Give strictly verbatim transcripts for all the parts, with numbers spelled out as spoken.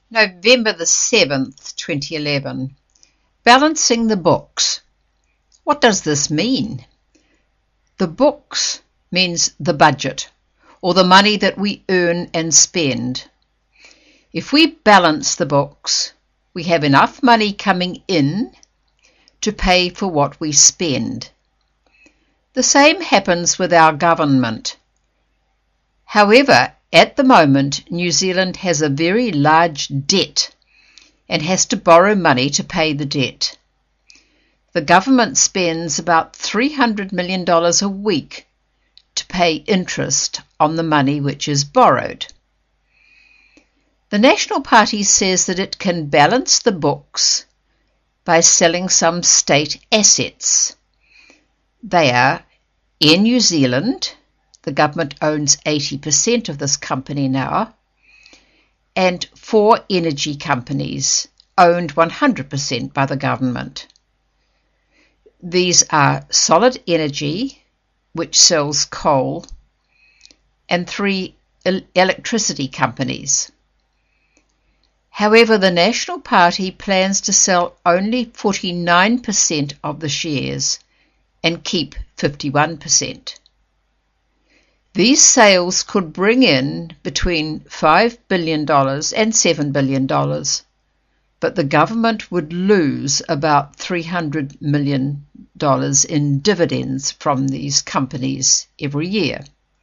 November the seventh, twenty eleven. Balancing the books. What does this mean? The books means the budget, or the money that we earn and spend. If we balance the books, we have enough money coming in to pay for what we spend. The same happens with our government. However, at the moment, New Zealand has a very large debt and has to borrow money to pay the debt. The government spends about three hundred million dollars a week to pay interest on the money which is borrowed. The National Party says that it can balance the books by selling some state assets. They are Air New Zealand. The government owns eighty percent of this company now, and four energy companies owned one hundred percent by the government. These are Solid Energy, which sells coal, and three el- electricity companies. However, the National Party plans to sell only forty-nine percent of the shares and keep fifty-one percent. These sales could bring in between five billion dollars and seven billion dollars, but the government would lose about three hundred million dollars in dividends from these companies every year.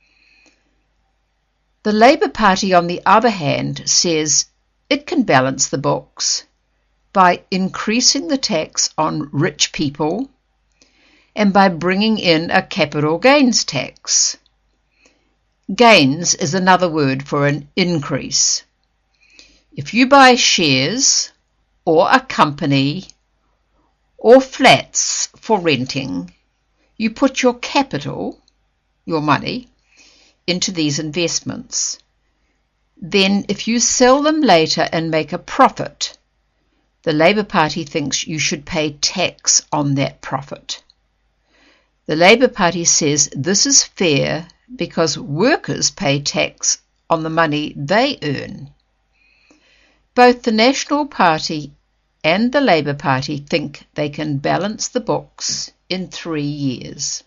The Labour Party, on the other hand, says it can balance the books by increasing the tax on rich people and by bringing in a capital gains tax. Gains is another word for an increase. If you buy shares or a company or flats for renting, you put your capital, your money, into these investments. Then if you sell them later and make a profit, the Labour Party thinks you should pay tax on that profit. The Labour Party says this is fair because workers pay tax on the money they earn. Both the National Party and the Labour Party think they can balance the books in three years.